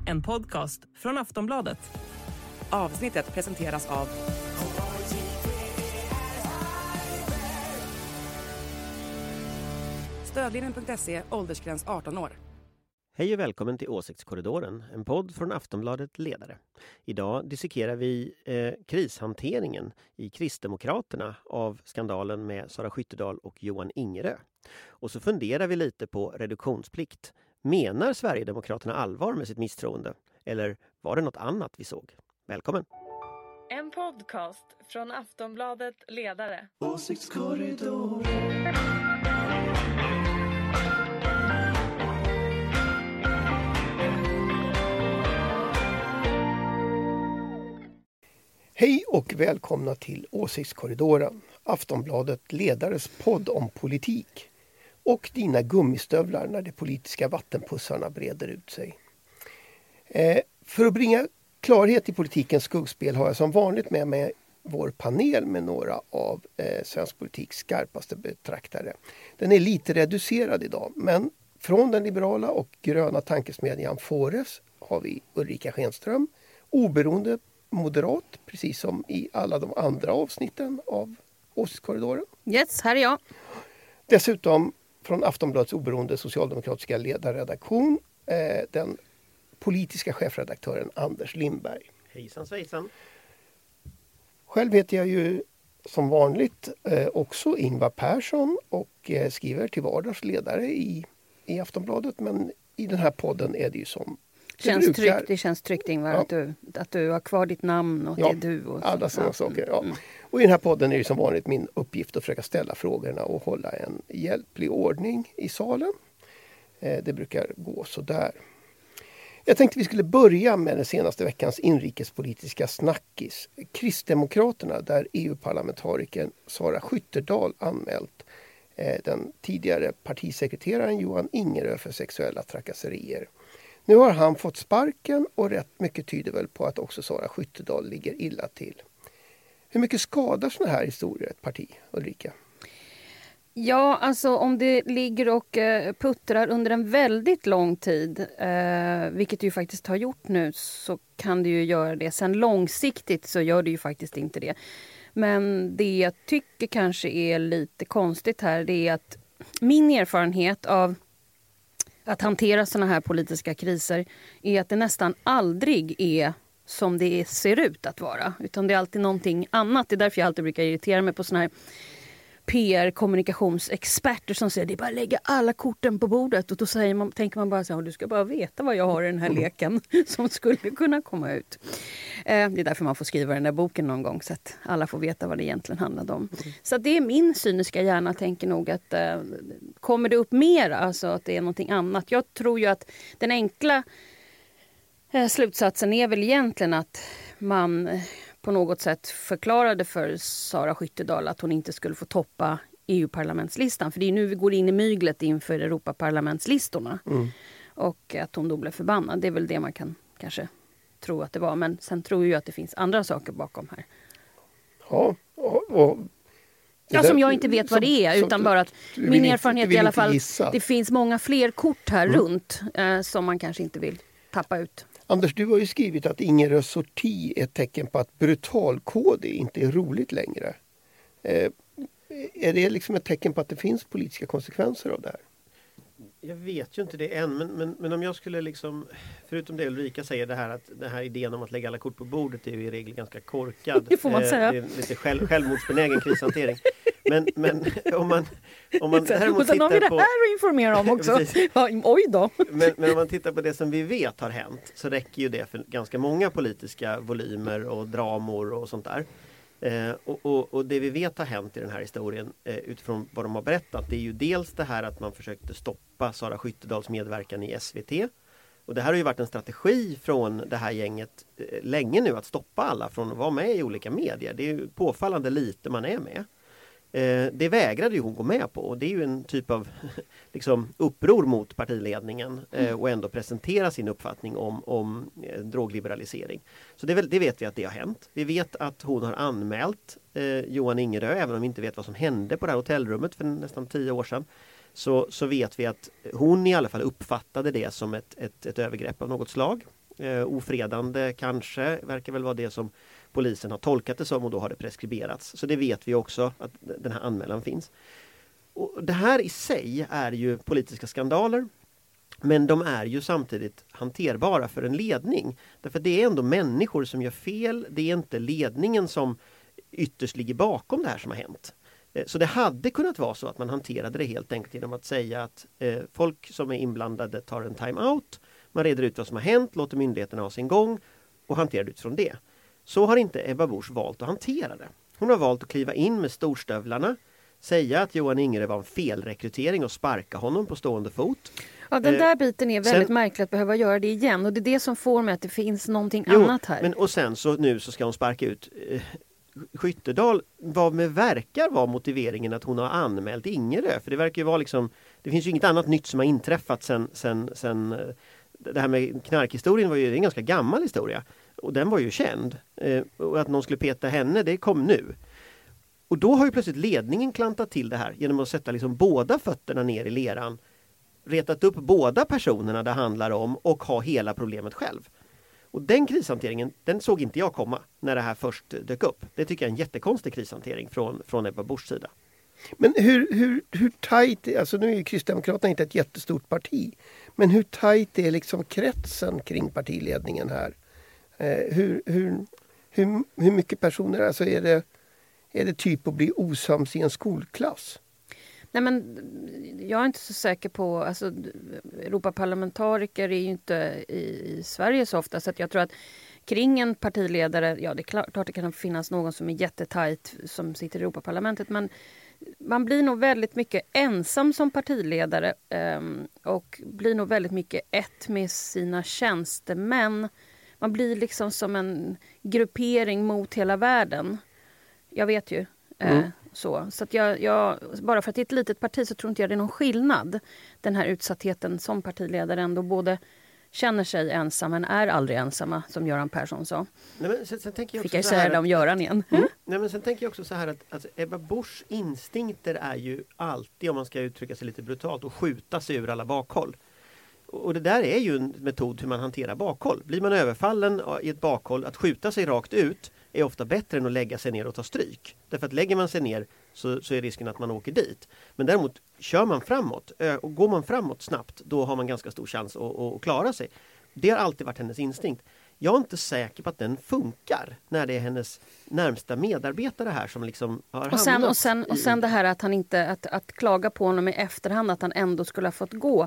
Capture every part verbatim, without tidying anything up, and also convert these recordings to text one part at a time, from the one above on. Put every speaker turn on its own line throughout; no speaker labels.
en podcast från Aftonbladet.
Avsnittet presenteras av Stödlinjen punkt se, åldersgräns arton år.
Hej och välkommen till Åsiktskorridoren, en podd från Aftonbladet Ledare. Idag dissekerar vi eh, krishanteringen i Kristdemokraterna av skandalen med Sara Skyttedal och Johan Ingerö. Och så funderar vi lite på reduktionsplikt. Menar Sverigedemokraterna allvar med sitt misstroende? Eller var det något annat vi såg? Välkommen!
En podcast från Aftonbladet Ledare.
Åsiktskorridoren.
Hej och välkomna till Åsiktskorridoren, Aftonbladet Ledares podd om politik och dina gummistövlar när de politiska vattenpussarna breder ut sig. Eh, för att bringa klarhet i politikens skuggspel har jag som vanligt med mig vår panel med några av eh, svensk politiks skarpaste betraktare. Den är lite reducerad idag, men från den liberala och gröna tankesmedjan Fores har vi Ulrika Schenström, oberoende moderat, precis som i alla de andra avsnitten av Åsiktskorridoren.
Yes, här är jag.
Dessutom från Aftonbladets oberoende socialdemokratiska ledarredaktion, eh, den politiska chefredaktören Anders Lindberg.
Hejsan svejsan!
Själv heter jag ju som vanligt eh, också Ingvar Persson och eh, skriver till vardags ledare i, i Aftonbladet, men i den här podden är det ju som
Det känns tryggt, det känns tryggt Ingvar,
ja.
att, du, att du har kvar ditt namn och
ja,
det är du. Och
alla sådana
ja.
saker. Ja.
Mm.
Och i den här podden är det som vanligt min uppgift att försöka ställa frågorna och hålla en hjälplig ordning i salen. Eh, det brukar gå så där. Jag tänkte vi skulle börja med den senaste veckans inrikespolitiska snackis. Kristdemokraterna, där E U-parlamentarikern Sara Skyttedal anmält eh, den tidigare partisekreteraren Johan Ingerö för sexuella trakasserier. Nu har han fått sparken och rätt mycket tyder väl på att också Sara Skyttedal ligger illa till. Hur mycket skadar såna här historier ett parti, Ulrika?
Ja, alltså om det ligger och eh, puttrar under en väldigt lång tid, eh, vilket det ju faktiskt har gjort nu, så kan det ju göra det. Sen långsiktigt så gör det ju faktiskt inte det. Men det jag tycker kanske är lite konstigt här, det är att min erfarenhet av att hantera såna här politiska kriser är att det nästan aldrig är som det ser ut att vara. Utan det är alltid någonting annat. Det är därför jag alltid brukar irritera mig på såna här P R-kommunikationsexperter som säger det är bara att lägga alla korten på bordet. Och då säger man, tänker man bara så här, du ska bara veta vad jag har i den här leken som skulle kunna komma ut. Eh, det är därför man får skriva den där boken någon gång så att alla får veta vad det egentligen handlade om. Mm. Så det är min cyniska hjärna, tänker nog att eh, kommer det upp mer, alltså att det är någonting annat. Jag tror ju att den enkla eh, slutsatsen är väl egentligen att man eh, på något sätt förklarade för Sara Skyttedal att hon inte skulle få toppa E U-parlamentslistan. För det är nu vi går in i myglet inför Europaparlamentslistorna. Mm. Och att hon då blev förbannad. Det är väl det man kan kanske tro att det var. Men sen tror jag att det finns andra saker bakom här.
Ja, och... och
ja, som jag inte vet som, vad det är. Utan bara att min erfarenhet inte, i alla fall, gissa. Det finns många fler kort här mm. runt eh, som man kanske inte vill tappa ut.
Anders, du har ju skrivit att Ingerös sorti är ett tecken på att brutalkod inte är roligt längre. Eh, är det liksom ett tecken på att det finns politiska konsekvenser av det här?
Jag vet ju inte det än, men, men, men om jag skulle liksom, förutom det Ulrika säger, det här att den här idén om att lägga alla kort på bordet är ju i regel ganska korkad.
Det får man säga.
Eh, det är lite själv, självmordsbenägen krishantering. Men, men om man, om man
däremot tittar har vi det här att informera om också. Oj då.
Men, men om man tittar på det som vi vet har hänt, så räcker ju det för ganska många politiska volymer och dramor och sånt där. Eh, och, och, och det vi vet har hänt i den här historien eh, utifrån vad de har berättat, det är ju dels det här att man försökte stoppa Sara Skyttedals medverkan i S V T. Och det här har ju varit en strategi från det här gänget eh, länge nu, att stoppa alla från att vara med i olika medier. Det är ju påfallande lite man är med. Eh, det vägrade ju hon gå med på, och det är ju en typ av liksom, uppror mot partiledningen eh, och ändå presentera sin uppfattning om, om eh, drogliberalisering. Så det, är väl, det vet vi att det har hänt. Vi vet att hon har anmält eh, Johan Ingerö, även om vi inte vet vad som hände på det här hotellrummet för nästan tio år sedan. Så, så vet vi att hon i alla fall uppfattade det som ett, ett, ett övergrepp av något slag. Eh, ofredande kanske, verkar väl vara det som polisen har tolkat det som och då har det preskriberats. Så det vet vi också att den här anmälan finns. Och det här i sig är ju politiska skandaler. Men de är ju samtidigt hanterbara för en ledning. Därför det är ändå människor som gör fel. Det är inte ledningen som ytterst ligger bakom det här som har hänt. Så det hade kunnat vara så att man hanterade det helt enkelt genom att säga att eh, folk som är inblandade tar en time-out. Man reder ut vad som har hänt, låter myndigheterna ha sin gång och hanterar det utifrån det. Så har inte Ebba Busch valt att hantera det. Hon har valt att kliva in med storstövlarna, säga att Johan Ingerö var en felrekrytering och sparka honom på stående fot.
Ja, den där
eh,
biten är väldigt
sen,
märkligt att behöva göra det igen och det är det som får mig att det finns någonting
jo,
annat här.
Men, och sen så nu så ska hon sparka ut eh, Skyttedal. Vad med verkar vara motiveringen att hon har anmält Ingerö? För det verkar ju vara liksom, det finns ju inget annat nytt som har inträffat sen, sen, sen det här med knarkhistorien var ju en ganska gammal historia. Och den var ju känd. Eh, och att någon skulle peta henne, det kom nu. Och då har ju plötsligt ledningen klantat till det här genom att sätta liksom båda fötterna ner i leran. Retat upp båda personerna det handlar om och ha hela problemet själv. Och den krishanteringen, den såg inte jag komma när det här först dök upp. Det tycker jag är en jättekonstig krishantering från, från Ebba Buschs sida.
Men hur, hur, hur tajt, alltså nu är ju Kristdemokraterna inte ett jättestort parti. Men hur tajt är liksom kretsen kring partiledningen här? Eh, hur, hur, hur, hur mycket personer, alltså är det, är det typ att bli osams i en skolklass?
Nej, men jag är inte så säker på, alltså Europaparlamentariker är ju inte i, i Sverige så ofta så att jag tror att kring en partiledare, ja det är klart, klart det kan finnas någon som är jättetajt som sitter i Europaparlamentet men man blir nog väldigt mycket ensam som partiledare um, och blir nog väldigt mycket ett med sina tjänstemän. Man blir liksom som en gruppering mot hela världen. Jag vet ju. Mm. Eh, så så att jag, jag, bara för att det är ett litet parti så tror inte jag det är någon skillnad. Den här utsattheten som partiledare ändå både känner sig ensam men är aldrig ensamma som Göran Persson sa.
Nej, men sen, sen tänker jag
Fick jag
så
säga
här
det om
att,
Göran igen?
Mm. Nej, men sen tänker jag också så här att alltså, Ebba Buschs instinkter är ju alltid, om man ska uttrycka sig lite brutalt, att skjuta sig ur alla bakhåll. Och det där är ju en metod hur man hanterar bakhåll. Blir man överfallen i ett bakhåll, att skjuta sig rakt ut är ofta bättre än att lägga sig ner och ta stryk. Därför att lägger man sig ner så, så är risken att man åker dit. Men däremot kör man framåt och går man framåt snabbt, då har man ganska stor chans att, att klara sig. Det har alltid varit hennes instinkt. Jag är inte säker på att den funkar när det är hennes närmsta medarbetare här som liksom har
och sen,
hamnat
och sen, och sen det här att han inte, att, att klaga på honom i efterhand att han ändå skulle ha fått gå.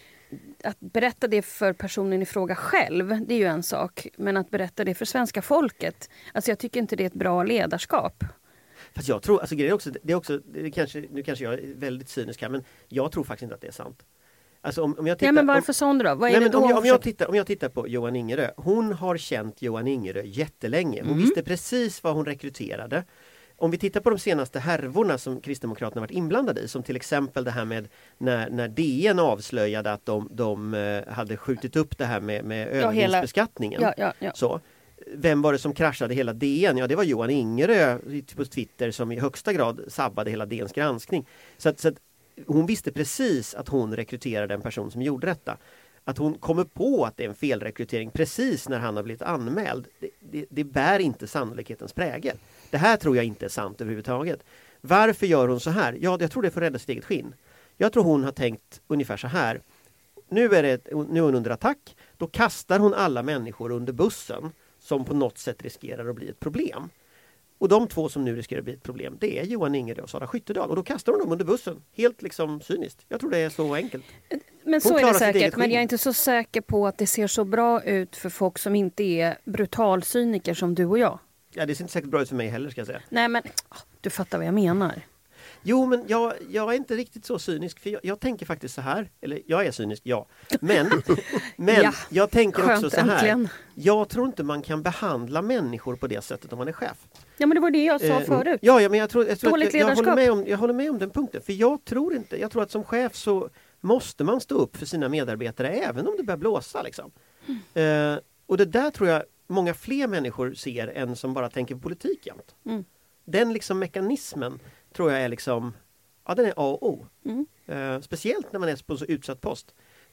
Att berätta det för personen i fråga själv, det är ju en sak. Men att berätta det för svenska folket, alltså jag tycker inte det är ett bra ledarskap.
Fast jag tror, alltså det är också, det är också det är kanske, nu kanske jag är väldigt cynisk här, men jag tror faktiskt inte att det är sant. Alltså om, om jag tittar,
ja, men varför sån då? Vad är
nej,
det
men
då
om, jag, om, jag
försöker...
tittar, om jag tittar på Johan Ingerö, hon har känt Johan Ingerö jättelänge. Hon
Mm.
visste precis vad hon rekryterade. Om vi tittar på de senaste härvorna som Kristdemokraterna varit inblandade i, som till exempel det här med när, när D N avslöjade att de, de uh, hade skjutit upp det här med, med övervinstbeskattningen.
Ja, ja, ja.
Så. Vem var det som kraschade hela D N? Ja, det var Johan Ingerö på Twitter som i högsta grad sabbade hela D N:s granskning. Så att, så att hon visste precis att hon rekryterade en person som gjorde detta. Att hon kommer på att det är en felrekrytering precis när han har blivit anmäld, det, det, det bär inte sannolikhetens prägel. Det här tror jag inte är sant överhuvudtaget. Varför gör hon så här? Ja, jag tror det är för att rädda sitt eget skinn. Jag tror hon har tänkt ungefär så här. Nu är, det, nu är hon under attack. Då kastar hon alla människor under bussen som på något sätt riskerar att bli ett problem. Och de två som nu riskerar att bli ett problem, det är Johan Ingerö och Sara Skyttedal. Och då kastar hon dem under bussen. Helt liksom cyniskt. Jag tror det är så enkelt.
Men så är det säkert. Men jag är inte så säker på att det ser så bra ut för folk som inte är brutalcyniker som du och jag.
Ja, det ser inte säkert bra ut för mig heller, ska jag säga.
Nej, men du fattar vad jag menar.
Jo, men jag, jag är inte riktigt så cynisk. För jag, jag tänker faktiskt så här. Eller jag är cynisk, ja. Men, men
ja,
jag tänker
skönt,
också så här.
Äntligen.
Jag tror inte man kan behandla människor på det sättet om man är chef.
Ja, men det var det jag sa
Eh,
förut.
Ja, ja, men jag, tror, jag, tror
Dåligt
att jag, jag, håller
ledarskap.
med om, jag håller med om den punkten. För jag tror inte, jag tror att som chef så måste man stå upp för sina medarbetare även om det börjar blåsa. Liksom. Mm. Eh, och det där tror jag många fler människor ser än som bara tänker på politik jämt.
Mm.
Den liksom mekanismen tror jag är liksom, ja, den är A och O.
Mm.
Eh, speciellt när man är på en så utsatt post.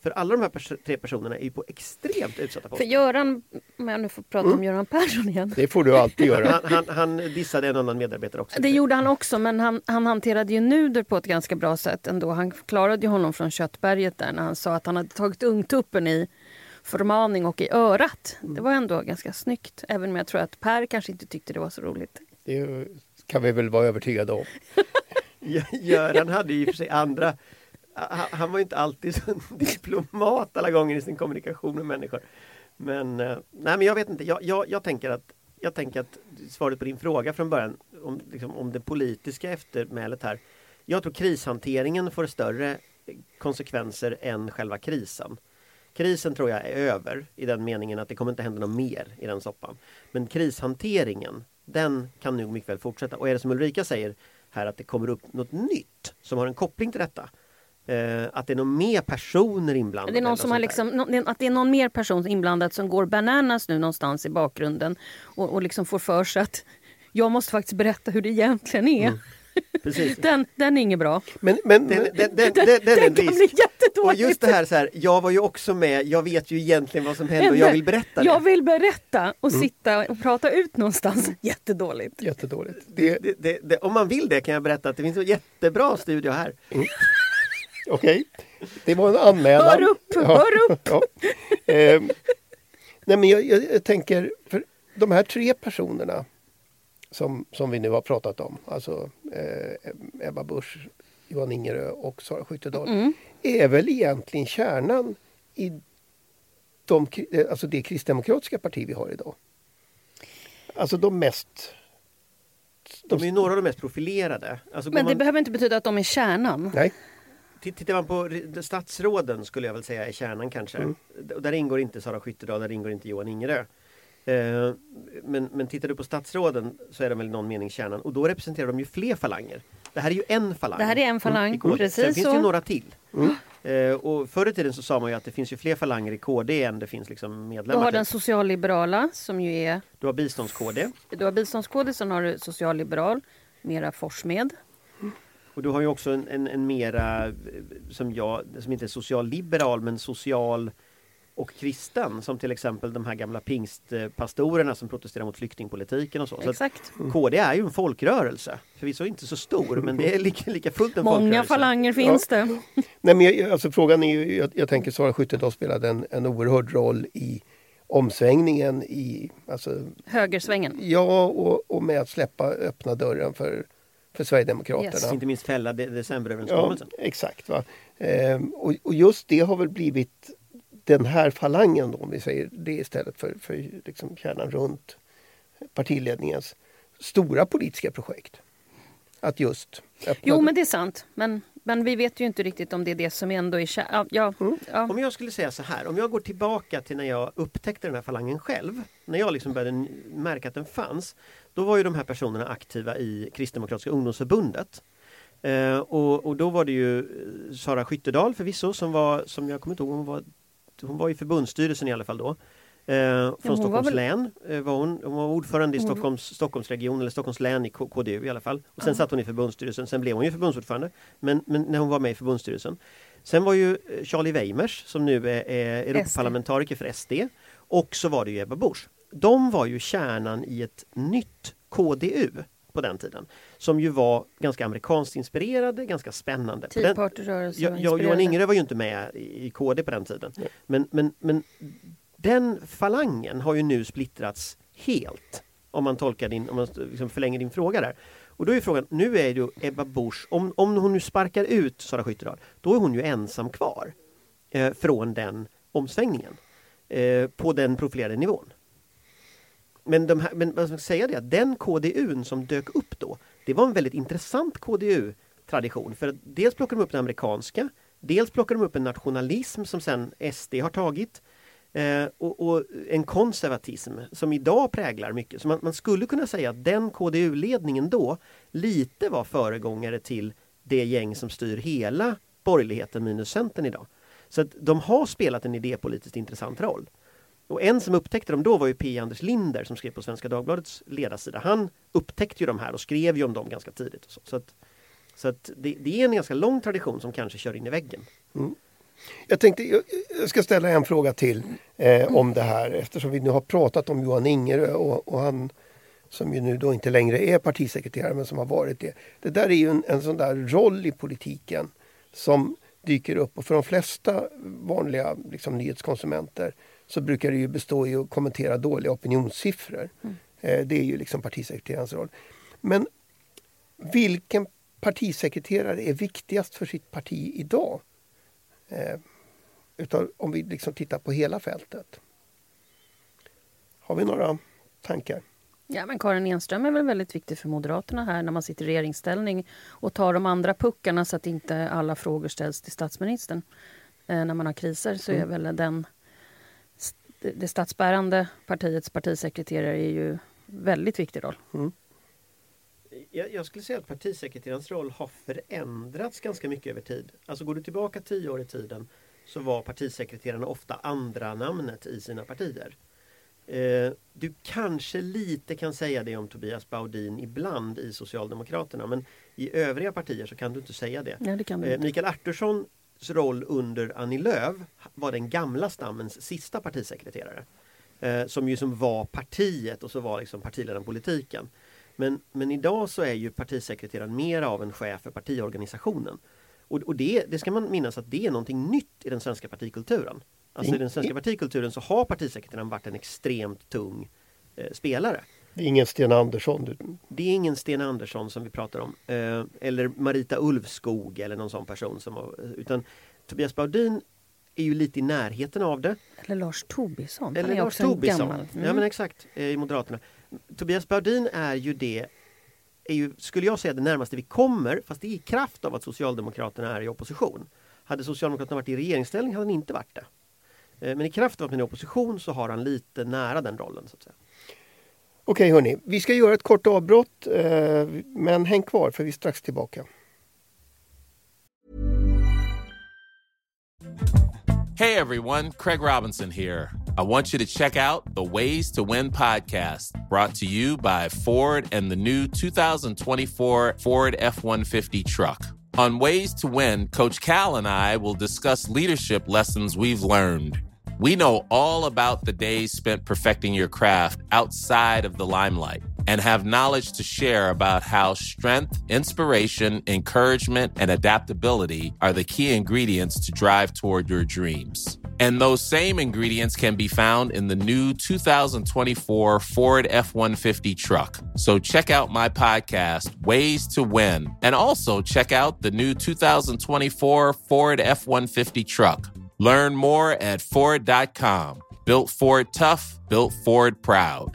För alla de här pers- tre personerna är ju på extremt utsatta poster.
För Göran, om jag nu får prata
Mm.
om Göran Persson igen.
Det får du alltid göra.
Han, han, han dissade en annan medarbetare också.
Det gjorde han också, men han, han hanterade ju Nuder på ett ganska bra sätt ändå. Han klarade ju honom från köttberget där när han sa att han hade tagit ungtuppen i förmaning och i örat. Det var ändå ganska snyggt, även om jag tror att Per kanske inte tyckte det var så roligt.
Det kan vi väl vara övertygade om.
Göran hade ju för sig andra... Han, han var ju inte alltid så diplomat alla gånger i sin kommunikation med människor. Men, eh, nej men jag vet inte. Jag, jag, jag, tänker att, jag tänker att svaret på din fråga från början om, liksom, om det politiska eftermälet här. Jag tror krishanteringen får större konsekvenser än själva krisen. Krisen tror jag är över i den meningen att det kommer inte hända något mer i den soppan. Men krishanteringen, den kan nog mycket väl fortsätta. Och är det som Ulrika säger här att det kommer upp något nytt som har en koppling till detta. Eh, att det är någon mer personer inblandade.
Det är någon som har liksom, no, att det är någon mer person inblandad som går bananas nu någonstans i bakgrunden och, och liksom får för sig att jag måste faktiskt berätta hur det egentligen är. Mm.
Precis.
Den, den är inget bra.
Men, men,
den, den, den, den,
den,
den,
den
är en
kan
risk.
bli jättedåligt.
Och just det här, så här, jag var ju också med, jag vet ju egentligen vad som hände och jag vill berätta det.
Jag vill berätta och mm. sitta och prata ut någonstans. Jättedåligt.
Jättedåligt.
Det... Det, det, det, om man vill det kan jag berätta att det finns en jättebra studio här.
Mm. Okej, okay. Det var en anmälan.
Hör upp,
ja.
hör upp!
Ja. Eh, nej men jag, jag, jag tänker, för de här tre personerna som, som vi nu har pratat om, alltså eh, Ebba Busch, Johan Ingerö och Sara Skyttedal, mm. är väl egentligen kärnan i de, alltså det kristdemokratiska parti vi har idag. Alltså de mest...
De, de är ju några av de mest profilerade. Alltså
men det
man...
behöver inte betyda att de är kärnan.
Nej.
Tittar man på statsråden skulle jag väl säga är kärnan kanske. Mm. Där ingår inte Sara Skyttedal, där ingår inte Johan Ingerö. Eh, men, men tittar du på statsråden så är de väl i någon mening kärnan. Och då representerar de ju fler falanger. Det här är ju en falang.
Det här är en falang, mm. precis.
Sen finns
så.
det ju några till.
Mm.
Eh, och förr i tiden så sa man ju att det finns ju fler falanger i K D än det finns liksom medlemmar.
Du har den socialliberala som ju är...
Du har bistånds-K D.
Du har bistånds-K D, sen har du socialliberal, mera Forsmed.
Mm. Och du har ju också en, en, en mera, som jag, som inte är socialliberal men social och kristen, som till exempel de här gamla pingstpastorerna som protesterar mot flyktingpolitiken och så.
Exakt.
Så att K D är ju en folkrörelse. Förvisso inte så stor, men det är lika, lika fullt en
Många
folkrörelse.
Många falanger finns
ja.
det.
Nej, men jag, alltså frågan är ju, jag, jag tänker Sara Skyttedal spelade en, en oerhörd roll i omsvängningen i... Alltså,
högersvängen.
Ja, och, och med att släppa öppna dörren för för Sverigedemokraterna. Yes.
Inte minst fälla de- decemberöverenskommelsen.
Ja, exakt. Va? Ehm, och, och just det har väl blivit den här falangen då, om vi säger det istället för, för liksom kärnan runt partiledningens stora politiska projekt. Att just öppna...
Jo, men det är sant. Men, men vi vet ju inte riktigt om det är det som ändå är kär... ja,
mm.
ja.
Om jag skulle säga så här, om jag går tillbaka till när jag upptäckte den här falangen själv, när jag liksom började märka att den fanns, då var ju de här personerna aktiva i Kristdemokratiska ungdomsförbundet. Eh, och, och då var det ju Sara Skyttedal förvisso som var, som jag kommer inte ihåg, hon var, hon var i förbundsstyrelsen i alla fall då. Eh, från ja, Stockholms väl... län eh, var hon, hon var ordförande i hon... Stockholms, Stockholmsregion eller Stockholms län i K- KDU i alla fall. Och sen mm. satt hon i förbundsstyrelsen, sen blev hon ju förbundsordförande. Men, men när hon var med i förbundsstyrelsen. Sen var ju Charlie Weimers som nu är, är Europaparlamentariker för S D. Och så var det ju Ebba Busch. De var ju kärnan i ett nytt K D U på den tiden. Som ju var ganska amerikanskt inspirerade, ganska spännande.
Tea Party-rörelse
ja, ja, Johan Ingerö var ju inte med i, i K D på den tiden. Ja. Men, men, men den falangen har ju nu splittrats helt. Om man tolkar din, om man liksom förlänger din fråga där. Och då är frågan, nu är ju Ebba Busch, om, om hon nu sparkar ut Sara Skyttedal, då är hon ju ensam kvar eh, från den omsvängningen. Eh, på den profilerade nivån. Men, de här, men vad ska jag säga det, att den K D U:n som dök upp då, det var en väldigt intressant K D U-tradition. För att dels plockar de upp den amerikanska, dels plockar de upp en nationalism som sen S D har tagit. Eh, och, och en konservatism som idag präglar mycket. Så man, man skulle kunna säga att den K D U-ledningen då lite var föregångare till det gäng som styr hela borgerligheten minus Centern idag. Så att de har spelat en idépolitiskt intressant roll. Och en som upptäckte dem då var ju P. Anders Linder som skrev på Svenska Dagbladets ledarsida. Han upptäckte ju de här och skrev ju om dem ganska tidigt. Och så. Så, att, så att det, det är en ganska lång tradition som kanske kör in i väggen.
Mm. Jag tänkte, jag, jag ska ställa en fråga till eh, om det här eftersom vi nu har pratat om Johan Ingerö och, och han som ju nu då inte längre är partisekreterare men som har varit det. Det där är ju en, en sån där roll i politiken som dyker upp och för de flesta vanliga liksom, nyhetskonsumenter så brukar det ju bestå i att kommentera dåliga opinionssiffror. Mm. Eh, det är ju liksom partisekreterarens roll. Men vilken partisekreterare är viktigast för sitt parti idag? Eh, utan om vi liksom tittar på hela fältet. Har vi några tankar?
Ja, men Karin Enström är väl väldigt viktig för Moderaterna här när man sitter i regeringsställning och tar de andra puckarna så att inte alla frågor ställs till statsministern. Eh, när man har kriser så är väl den det statsbärande partiets partisekreterare är ju väldigt viktig roll.
Mm.
Jag, jag skulle säga att partisekreterarens roll har förändrats ganska mycket över tid. Alltså går du tillbaka tio år i tiden så var partisekreterarna ofta andra namnet i sina partier. Eh, du kanske lite kan säga det om Tobias Baudin ibland i Socialdemokraterna, men i övriga partier så kan du inte säga det.
Ja, det kan du
eh,
inte.
Mikael Arturssons roll under Annie Lööf var den gamla stammens sista partisekreterare. Eh, som ju som var partiet och så var liksom partiledarpolitiken. Men, men idag så är ju partisekreteraren mer av en chef för partiorganisationen. Och, och det, det ska man minnas att det är någonting nytt i den svenska partikulturen. Alltså i den svenska partikulturen så har partisekreteraren varit en extremt tung eh, spelare.
Det är ingen Sten Andersson. Du...
Det är ingen Sten Andersson som vi pratar om. Eh, eller Marita Ulvskog eller någon sån person. Som har, utan Tobias Baudin är ju lite i närheten av det.
Eller Lars Tobisson.
Eller
Han är
Lars
också en
Tobisson.
gammal. Mm.
Ja men exakt, eh, i Moderaterna. Tobias Baudin är ju det, är ju, skulle jag säga det närmaste vi kommer, fast det är i kraft av att Socialdemokraterna är i opposition. Hade Socialdemokraterna varit i regeringsställning hade han inte varit det. Men i kraft av att han är i opposition så har han lite nära den rollen så att säga.
Okej hörni, vi ska göra ett kort avbrott eh, men häng kvar för vi är strax tillbaka.
Hey everyone, Craig Robinson here. I want you to check out the Ways to Win podcast, brought to you by Ford and the new twenty twenty-four Ford F one fifty truck. On Ways to Win, Coach Cal and I will discuss leadership lessons we've learned. We know all about the days spent perfecting your craft outside of the limelight and have knowledge to share about how strength, inspiration, encouragement, and adaptability are the key ingredients to drive toward your dreams. And those same ingredients can be found in the new twenty twenty-four Ford F one fifty truck. So check out my podcast, Ways to Win, and also check out the new twenty twenty-four Ford F one fifty truck. Learn more at Ford dot com. Built Ford tough, built Ford proud.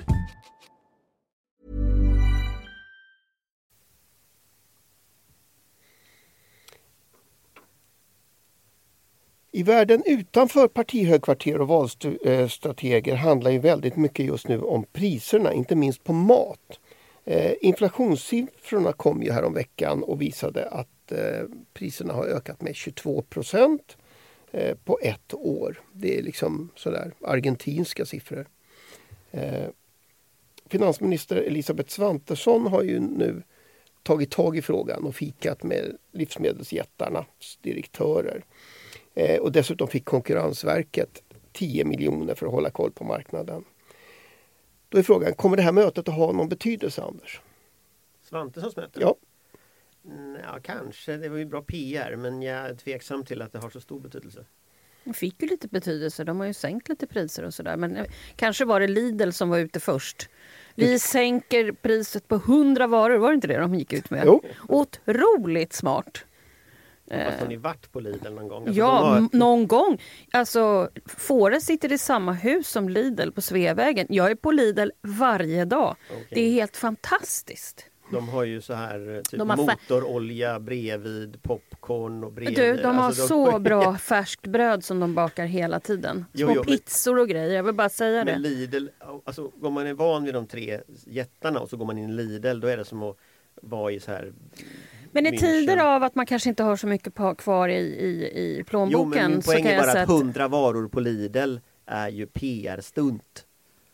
I världen utanför partihögkvarter och valstrateger handlar ju väldigt mycket just nu om priserna, inte minst på mat. Eh, inflationssiffrorna kom ju här om veckan och visade att eh, priserna har ökat med tjugotvå procent eh, på ett år. Det är liksom sådär argentinska siffror. Eh, finansminister Elisabeth Svantesson har ju nu tagit tag i frågan och fikat med livsmedelsjättarnas direktörer. Eh, och dessutom fick Konkurrensverket tio miljoner för att hålla koll på marknaden. Då är frågan, kommer det här mötet att ha någon betydelse, Anders?
Svantessons möte?
Ja.
Ja, kanske. Det var ju bra P R, men jag är tveksam till att det har så stor betydelse.
De fick ju lite betydelse. De har ju sänkt lite priser och sådär. Men eh, kanske var det Lidl som var ute först. Vi sänker priset på hundra varor. Var det inte det de gick ut med?
Jo.
Otroligt smart.
Fast har ni varit på Lidl någon gång? Alltså,
Ja,
har...
m- någon gång. Alltså, Fåre sitter i samma hus som Lidl på Sveavägen. Jag är på Lidl varje dag.
Okay.
Det är helt fantastiskt.
De har ju så här typ
De har fa-
motorolja bredvid, popcorn och bredvid.
Du, de har
Alltså, de-
så bra färskt bröd som de bakar hela tiden.
Jo,
Små
jo, men-
pizzor och grejer, jag vill bara säga
Men
det.
Lidl, alltså går man är van vid de tre jättarna och så går man in i Lidl, då är det som att vara i så här.
Men i
München.
tider av att man kanske inte har så mycket pa- kvar i, i, i plånboken.
Jo, men min
så
poäng
kan
är
jag
bara
säga
att hundra varor på Lidl är ju P R-stunt.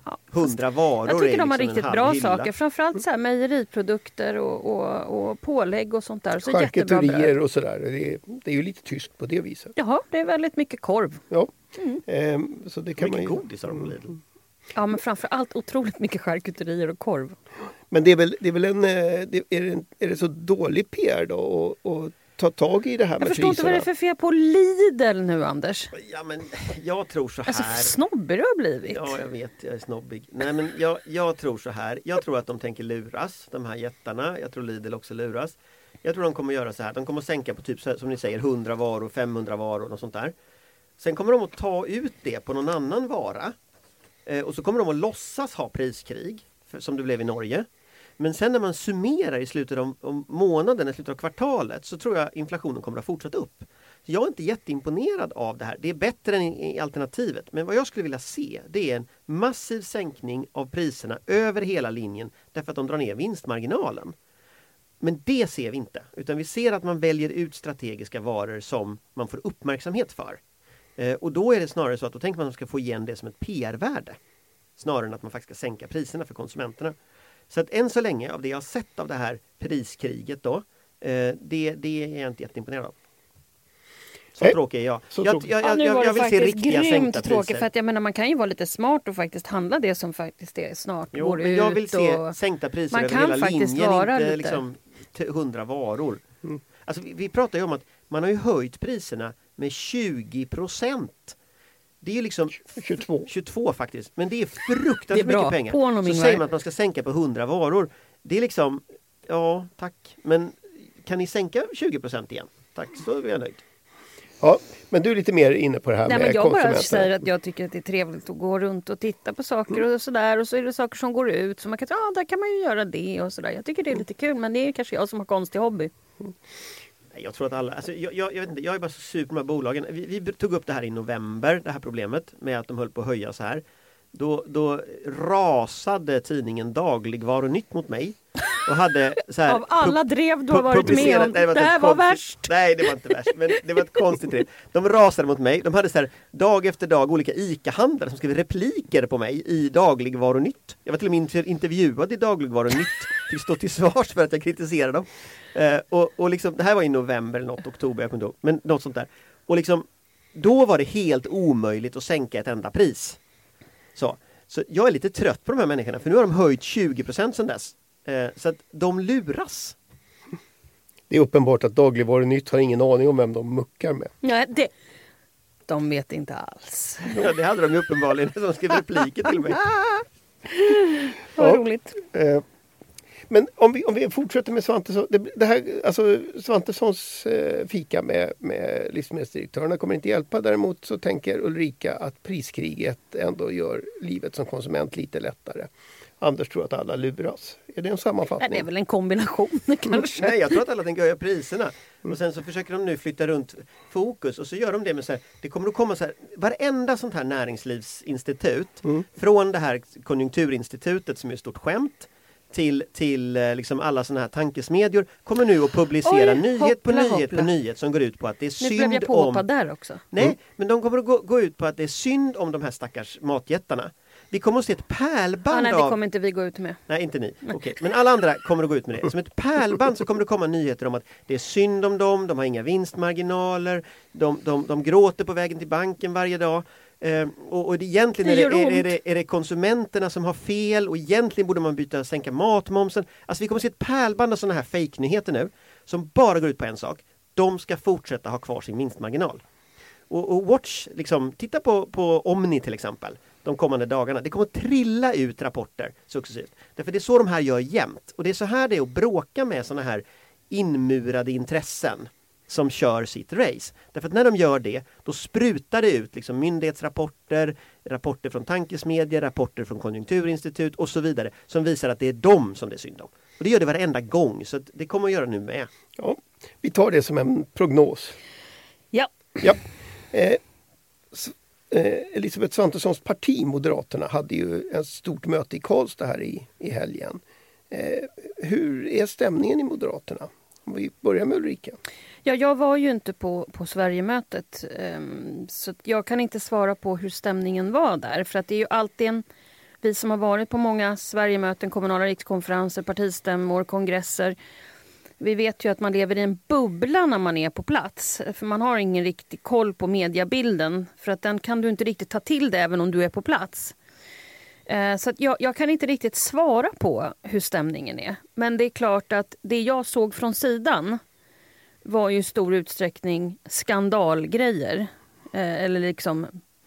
Ja,
Hundra varor.
jag tycker
är
de har
liksom
riktigt bra hylla. saker. Framförallt så här mejeriprodukter och, och, och pålägg och sånt där. Så
charkuterier och sådär. Det är, det är ju lite tyst på det viset.
Jaha, det är väldigt mycket korv.
Ja. Mm. Ehm, så det kan
mycket
man ju...
godis har de på Lidl.
Ja, men framförallt otroligt mycket charkuterier och korv.
Men det är väl, det är väl en... Det är, det, är det så dålig P R då att ta tag i det här med
Jag förstår
priserna?
inte vad det är för fel på Lidl nu, Anders.
Ja, men jag tror så här.
Alltså, snobbig du har blivit.
Ja, jag vet, jag är snobbig. Nej, men jag, jag tror så här. Jag tror att de tänker luras, de här jättarna. Jag tror Lidl också luras. Jag tror de kommer göra så här. De kommer att sänka på typ, som ni säger, hundra varor, femhundra varor och sånt där. Sen kommer de att ta ut det på någon annan vara. Eh, och så kommer de att låtsas ha priskrig, för, som det blev i Norge. Men sen när man summerar i slutet av, av månaden, i slutet av kvartalet, så tror jag inflationen kommer att fortsätta upp. Så jag är inte jätteimponerad av det här. Det är bättre än i, i alternativet. Men vad jag skulle vilja se, det är en massiv sänkning av priserna över hela linjen, därför att de drar ner vinstmarginalen. Men det ser vi inte, utan vi ser att man väljer ut strategiska varor som man får uppmärksamhet för. Eh, och då är det snarare så att då tänker man att man ska få igen det som ett P R-värde. Snarare än att man faktiskt ska sänka priserna för konsumenterna. Så att än så länge, av det jag har sett av det här priskriget då, eh, det, det är jag inte jätteimponerad av. Så
Nej,
tråkig är jag.
så
Jag,
tråkig.
jag,
Ja,
jag,
nu
jag,
var
jag
det
vill se
faktiskt
riktiga sänkta
grymt
priser.
tråkigt. För att jag menar, man kan ju vara lite smart och faktiskt handla det som faktiskt är snart
Jo,
går
men
ut.
jag vill se
och...
sänkta priser
man
över
kan
hela
faktiskt
linjen,
vara
inte
lite-
liksom hundra varor. Mm. Alltså, vi, vi pratar ju om att man har ju höjt priserna med tjugo procent. Det är ju liksom
tjugotvå.
tjugotvå faktiskt. Men det är fruktansvärt
Det är bra.
mycket pengar.
På honom,
Så
Ingvar.
säger man att man ska sänka på hundra varor. Det är liksom, ja tack. Men kan ni sänka tjugo procent igen? Tack, så är jag nöjd.
Ja, men du är lite mer inne på det här
Nej,
med
men jag bara
konsumenterna.
säger att jag tycker att det är trevligt att gå runt och titta på saker och sådär. Och så är det saker som går ut. Så man kan säga, ja, där kan man ju göra det och sådär. Jag tycker det är lite kul, men det är kanske jag som har konstig hobby.
Nej, jag tror att alla, alltså, jag, jag, jag vet inte, jag är bara så sur på de här bolagen. Vi, vi tog upp det här i november, det här problemet med att de höll på att höja så här. Då, då rasade tidningen Dagligvarunytt mot mig. Och hade så här,
Av alla drev du har
pu-
varit med
publicerat-
om,
nej,
det
ett
här var
konstigt-
värst.
Nej, det var inte värst, men det var ett konstigt drev. De rasade mot mig. De hade så här, dag efter dag olika ICA-handlare som skrev repliker på mig i Dagligvarunytt. Jag var till och med inter- intervjuad i Dagligvarunytt. Fick stå till svars för att jag kritiserade dem. Eh, och, och liksom, det här var i november eller något, oktober, jag kommer inte ihåg, men något sånt där. Och liksom, då var det helt omöjligt att sänka ett enda pris. Så, så jag är lite trött på de här människorna, för nu har de höjt tjugo procent sedan dess. Eh, så att de luras.
Det är uppenbart att Dagligvarunytt har ingen aning om vem de muckar med.
Nej, det... De vet inte alls.
Ja, det hade de ju uppenbarligen, som skrev repliker till mig.
Vad
Ja.
roligt.
Eh, men om vi, om vi fortsätter med Svantesson, det, det här, alltså Svantessons eh, fika med, med livsmedelsdirektörerna kommer inte hjälpa. Däremot så tänker Ulrika att priskriget ändå gör livet som konsument lite lättare. Anders tror att alla luras. Är det en sammanfattning?
Nej, det är väl en kombination kanske.
Nej, jag tror att alla tänker höja priserna. Och sen så försöker de nu flytta runt fokus och så gör de det med så här, det kommer att komma så här, varenda sånt här näringslivsinstitut,
Mm.
från det här konjunkturinstitutet som är ett stort skämt, till, till eh, liksom alla såna här tankesmedjor, kommer nu att publicera
Oj,
nyhet på
hoppla,
nyhet
hoppla.
på nyhet som går ut på att det är
Nu blev jag
synd
påhoppad
om...
där också.
Nej, men de kommer att gå, gå ut på att det är synd om de här stackars matjättarna. Vi kommer att se ett pärlband
Ah, nej, det
av...
kommer inte vi gå ut med.
Nej, inte ni. Okej. Men alla andra kommer att gå ut med det. Som ett pärlband så kommer det komma nyheter om att det är synd om dem, de har inga vinstmarginaler, de, de, de gråter på vägen till banken varje dag. Eh, och, och det, egentligen är
Det gör
det, är,
ont.
är, det, är det konsumenterna som har fel och egentligen borde man byta sänka matmomsen. Alltså vi kommer att se ett pärlband av sådana här fake-nyheter nu som bara går ut på en sak. De ska fortsätta ha kvar sin vinstmarginal. Och, och watch, liksom, titta på, på Omni till exempel de kommande dagarna. Det kommer att trilla ut rapporter successivt. Därför det är så de här gör jämt. Och det är så här det är att bråka med såna här inmurade intressen som kör sitt race. Därför att när de gör det, då sprutar det ut liksom myndighetsrapporter, rapporter från tankesmedjor, rapporter från konjunkturinstitut och så vidare, som visar att det är dem som det är synd om. Och det gör det varenda gång, så att det kommer att göra nu med.
Ja, vi tar det som en prognos.
Ja.
Ja. Eh, s- eh, Elisabeth Svantessons parti, Moderaterna, hade ju ett stort möte i Karlstad här i, i helgen. Eh, hur är stämningen i Moderaterna? Om vi börjar med Ulrika.
Ja, jag var ju inte på, på Sverigemötet, um, så att jag kan inte svara på hur stämningen var där. För att det är ju alltid en vi som har varit på många Sverigemöten, kommunala rikskonferenser, partistämmor, kongresser. Vi vet ju att man lever i en bubbla när man är på plats. För man har ingen riktig koll på mediebilden. För att den kan du inte riktigt ta till dig även om du är på plats. Så att jag, jag kan inte riktigt svara på hur stämningen är. Men det är klart att det jag såg från sidan var ju i stor utsträckning skandalgrejer. Eller liksom...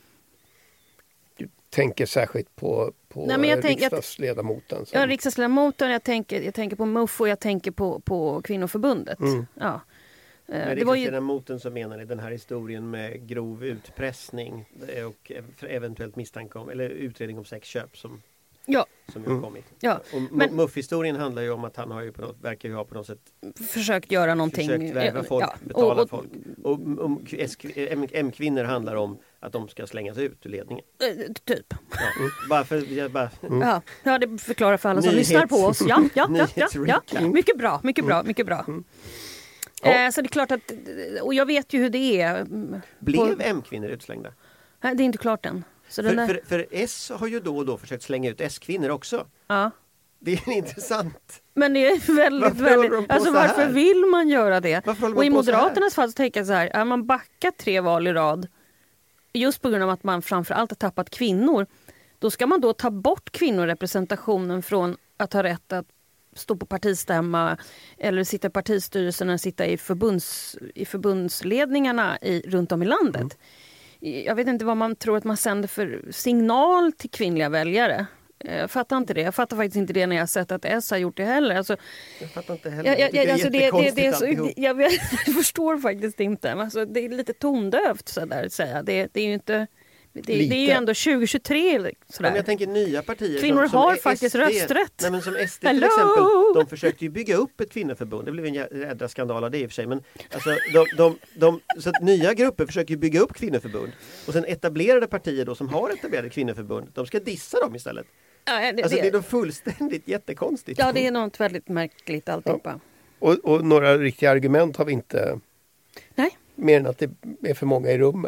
Du tänker särskilt på, på
Nej, men jag tänk,
riksdagsledamoten? Som...
Ja, riksdagsledamoten. Jag tänker, jag tänker på M U F och jag tänker på, på Kvinnoförbundet.
Mm.
Ja.
Med
det var ju...
riksdagsledamoten så menar ni den här historien med grov utpressning och eventuellt misstanke om, eller utredning om sexköp som,
ja.
som ju har kommit.
Ja.
Och
Men...
M U F-historien handlar ju om att han har ju på något, verkar ju ha på något sätt
försökt göra någonting.
Försökt värva folk,
ja.
betala
och, och,
folk. Och M-kvinnor handlar om att de ska slängas ut ur ledningen.
Typ.
Ja. Bara för, jag bara...
Mm. Ja, ja, det förklarar för alla som
Nyhets...
lyssnar på oss. Ja, ja, ja, ja, ja. Mycket bra, mycket bra, mycket bra.
Mm. Ja.
Eh, så det är klart att, och jag vet ju hur det är.
Blev
på...
M-kvinnor utslängda?
Nej, det är inte klart än. Så
för,
där...
för, för S har ju då och då försökt slänga ut S-kvinnor också.
Ja.
Det är intressant.
Men det är väldigt,
varför
väldigt...
De
alltså varför vill man göra det? Och i Moderaternas fall så tänker jag så här, är man backat tre val i rad just på grund av att man framförallt har tappat kvinnor, då ska man då ta bort kvinnorepresentationen från att ha rätt att stå på partistämma eller sitta i partistyrelsen eller sitta i, förbunds, i förbundsledningarna i, runt om i landet. Mm. Jag vet inte vad man tror att man sänder för signal till kvinnliga väljare. Jag fattar inte det. Jag fattar faktiskt inte det när jag har sett att S har gjort det heller. Alltså,
jag fattar inte heller.
Jag, jag,
jag,
alltså
det,
det, det, det är så, jag, jag förstår faktiskt inte. Alltså, det är lite tondövt så där att säga. Det, det är ju inte... Det, det är ju ändå tjugo tjugotre. Sådär.
Men jag tänker nya partier.
Kvinnor
som, som
har
S D,
faktiskt rösträtt.
Nej, men som S D till
Hello!
exempel. De försökte ju bygga upp ett kvinnoförbund. Det blev en jädra skandal av det i och för sig. Men alltså, de, de, de, så att nya grupper försöker ju bygga upp kvinnoförbund. Och sen etablerade partier då som har etablerade kvinnoförbund. De ska dissa dem istället.
Ja, det,
alltså
det,
det är då fullständigt jättekonstigt.
Ja, det är något väldigt märkligt alltihopa.
Ja. Och, och några riktiga argument har vi inte.
Nej.
Mer än att det är för många i rummet.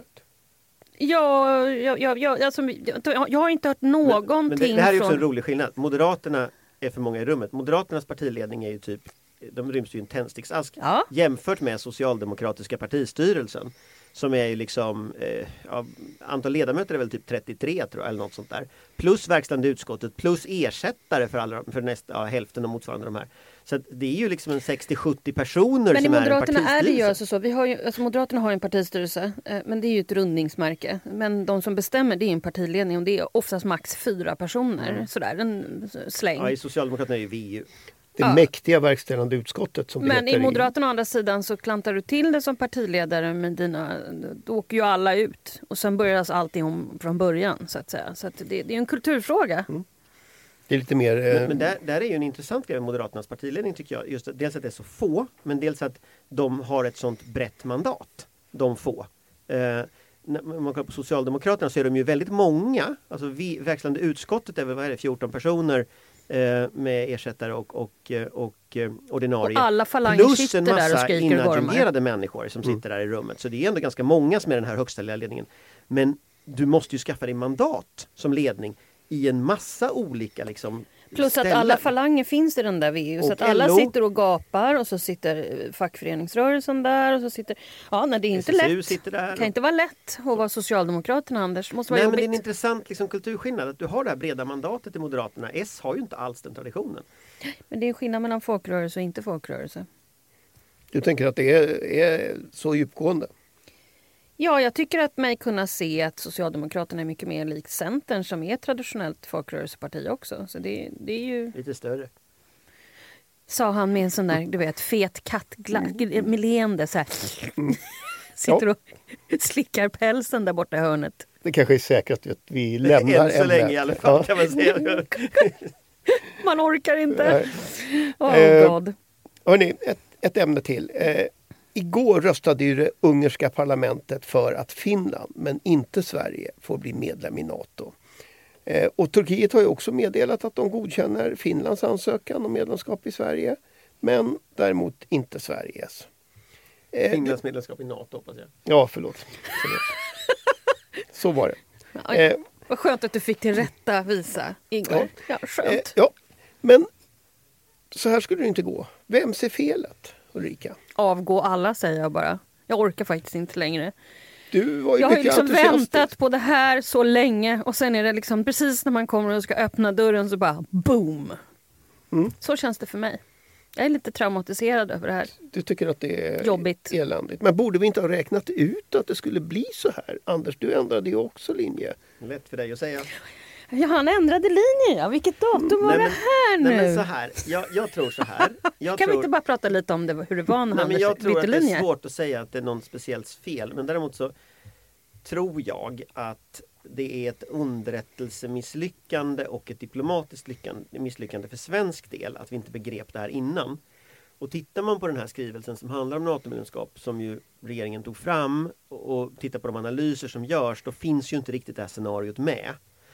Ja, jag, jag, jag, alltså, jag, jag har inte hört någonting
men, men det, det här är ju också
från...
en rolig skillnad. Moderaterna är för många i rummet. Moderaternas partiledning är ju typ, de ryms ju i en tändsticksask.
Ja.
Jämfört med socialdemokratiska partistyrelsen. Som är ju liksom, eh, ja, antal ledamöter är väl typ trettiotre tror jag, eller något sånt där. Plus verkställande utskottet, plus ersättare för, alla, för nästa, ja, hälften och motsvarande de här. Så att det är ju liksom en sextio sjuttio personer
men
som är en partistyrelse.
Men i Moderaterna är det ju alltså så. Vi har ju, alltså Moderaterna har en partistyrelse, eh, men det är ju ett rundningsmärke. Men de som bestämmer, det är en partiledning och det är oftast max fyra personer. Mm. Sådär, en släng.
Ja, i Socialdemokraterna är ju V U.
Det ja. mäktiga verkställande utskottet som det
Men
heter
i Moderaterna å andra sidan så klantar du till det som partiledare med dina, då åker ju alla ut. Och sen börjar alltså allting om från början så att säga. Så att det, det är en kulturfråga. Mm.
Det är lite mer... Eh...
Men, men där, där är ju en intressant grej med Moderaternas partiledning tycker jag. Just att, dels att det är så få, men dels att de har ett sånt brett mandat. De få. Eh, när man kollar på Socialdemokraterna så är de ju väldigt många. Alltså vi, verkställande utskottet är väl vad är det, fjorton personer. Med ersättare och, och, och ordinarie.
Och alla falanger
plus
sitter
en
där och
massa
skriker och
inadjungerade människor som sitter mm. där i rummet. Så det är ändå ganska många som är den här högsta ledningen. Men du måste ju skaffa dig mandat som ledning i en massa olika liksom,
plus
ställen.
Att alla falanger finns i den där V U. Så att alla L O. Sitter och gapar och så sitter fackföreningsrörelsen där och så sitter... Ja, nej, det är inte
S S U
lätt.
Sitter där.
Det kan inte vara lätt att vara Socialdemokraterna, Anders. Måste vara
nej,
jobbigt.
men det är en intressant liksom, kulturskillnad att du har det här breda mandatet i Moderaterna. S har ju inte alls den traditionen.
Men det är en skillnad mellan folkrörelse och inte folkrörelse.
Du tänker att det är, är så djupgående?
Ja, jag tycker att mig kunna se att Socialdemokraterna är mycket mer likt Centern som är ett traditionellt folkrörelseparti också. Så det, det är ju...
Lite större.
Sa han med en sån där, du vet, fet katt med leende så här.
Mm.
Sitter och slickar pälsen där borta i hörnet.
Det kanske är säkert att vi lämnar
än så
ämnet.
länge i alla fall, ja. Kan man säga.
Man orkar inte. Oh,
eh,
God.
Hörrni, ett, ett ämne till. Eh, Igår röstade ju det ungerska parlamentet för att Finland, men inte Sverige, får bli medlem i NATO. Eh, och Turkiet har ju också meddelat att de godkänner Finlands ansökan om medlemskap i Sverige, men däremot inte Sveriges.
Eh, Finlands medlemskap i NATO hoppas jag.
Ja, förlåt. förlåt. Så var det. Eh,
Vad skönt att du fick till rätta visa, Ingvar. Ja, ja skönt.
Eh, ja, men så här skulle det inte gå. Vem ser felet, Ulrika?
Avgå alla, säger jag bara. Jag orkar faktiskt inte längre.
Du var ju
jag har ju
mycket
liksom
entusiastisk.
väntat på det här så länge och sen är det liksom precis när man kommer och ska öppna dörren så bara boom.
Mm.
Så känns det för mig. Jag är lite traumatiserad över det här.
Du tycker att det är
Jobbigt.
eländigt. Men borde vi inte ha räknat ut att det skulle bli så här? Anders, du ändrade ju också linje.
Lätt för dig att säga.
Ja, han ändrade linje. Ja. Vilket datum var
Nej,
det
men-
här nu?
Nej, men så här. Jag, jag tror så här. Jag
kan
tror...
vi inte bara prata lite om det, hur det var när
Nej,
han
men jag tror
bytte
att det är
linje?
svårt att säga att det är någon speciellt fel. Men däremot så tror jag att det är ett underrättelsemisslyckande och ett diplomatiskt lyckande, misslyckande för svensk del att vi inte begrep det här innan. Och tittar man på den här skrivelsen som handlar om NATO-medlemskap som ju regeringen tog fram och, och tittar på de analyser som görs, då finns ju inte riktigt det här scenariot med.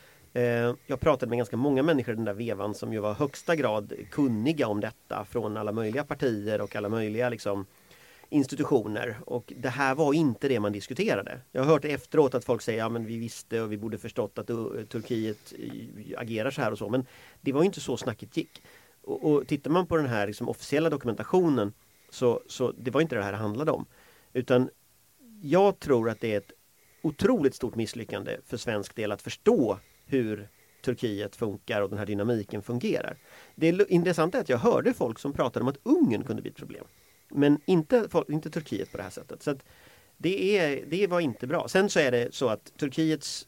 Eh, jag pratade med ganska många människor i den där vevan som ju var högsta grad kunniga om detta från alla möjliga partier och alla möjliga liksom institutioner, och det här var inte det man diskuterade. Jag har hört efteråt att folk säger ja men vi visste och vi borde förstått att uh, Turkiet uh, agerar så här och så, men det var ju inte så snacket gick. Och, och tittar man på den här liksom, officiella dokumentationen så, så det var inte det här det handlade om, utan jag tror att det är ett otroligt stort misslyckande för svensk del att förstå hur Turkiet funkar och den här dynamiken fungerar. Det är intressant att jag hörde folk som pratade om att Ungern kunde bli ett problem. Men inte, inte Turkiet på det här sättet. Så att det, är, det var inte bra. Sen så är det så att Turkiets